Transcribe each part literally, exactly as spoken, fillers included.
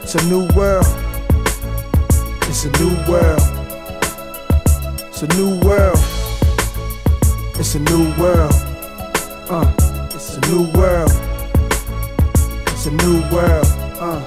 It's a new world. It's a new world. It's a new world. It's a new world. Uh, it's a new world. It's a new world. Uh.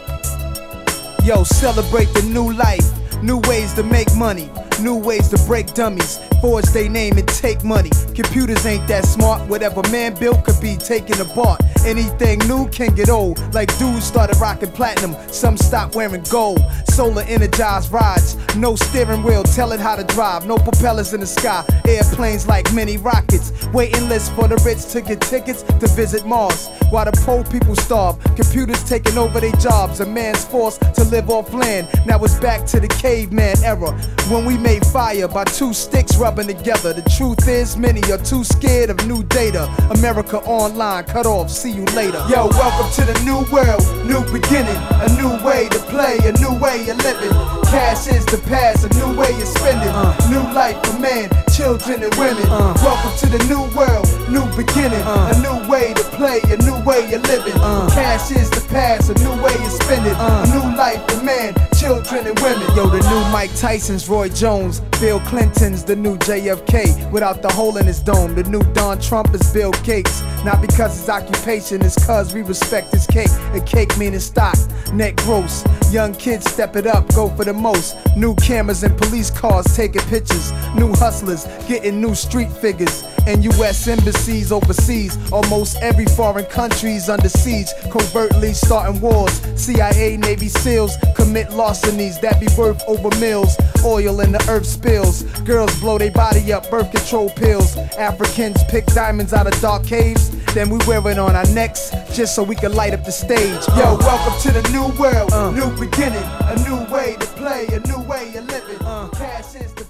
Yo, celebrate the new life. New ways to make money. New ways to break dummies. Forge they name and take money. Computers ain't that smart. Whatever man built could be taken apart. Anything new can get old. Like dudes started rocking platinum. Some stopped wearing gold. Solar energized rides. No steering wheel, tell it how to drive. No propellers in the sky. Airplanes like mini rockets. Waiting list for the rich to get tickets to visit Mars. While the poor people starve. Computers taking over their jobs. A man's forced to live off land. Now it's back to the caveman era, when we made fire by two sticks rubbing together. The truth is, many are too scared of new data. America online, cut off, see you later. Yo, welcome to the new world, new beginning. A new way to play, a new way of living. Cash is the past, a new way of spending. uh, New life for men, children and women. uh, Welcome to the new world, new beginning. uh, A new way to play, a new way of living. uh, Cash is the past, a new way of spending. uh, A new life for men, children and women. Yo, the new Mike Tyson's Roy Jones. Bill Clinton's the new J F K without the hole in his dome. The new Don Trump is Bill Gates. Not because his occupation, it's cause we respect his cake. A cake meaning stock, net gross. Young kids step it up, go for the most. New cameras and police cars taking pictures. New hustlers getting new street figures. And U S embassies overseas. Almost every foreign country's under siege. Covertly starting wars. C I A, Navy SEALs commit larcenies that be worth over mills. Oil in the earth spills. Girls blow their body up, birth control pills. Africans pick diamonds out of dark caves. Then we wear it on our necks just so we can light up the stage. Yo, welcome to the new world, uh. new beginning. A new way to play, a new way of living. uh. Cash is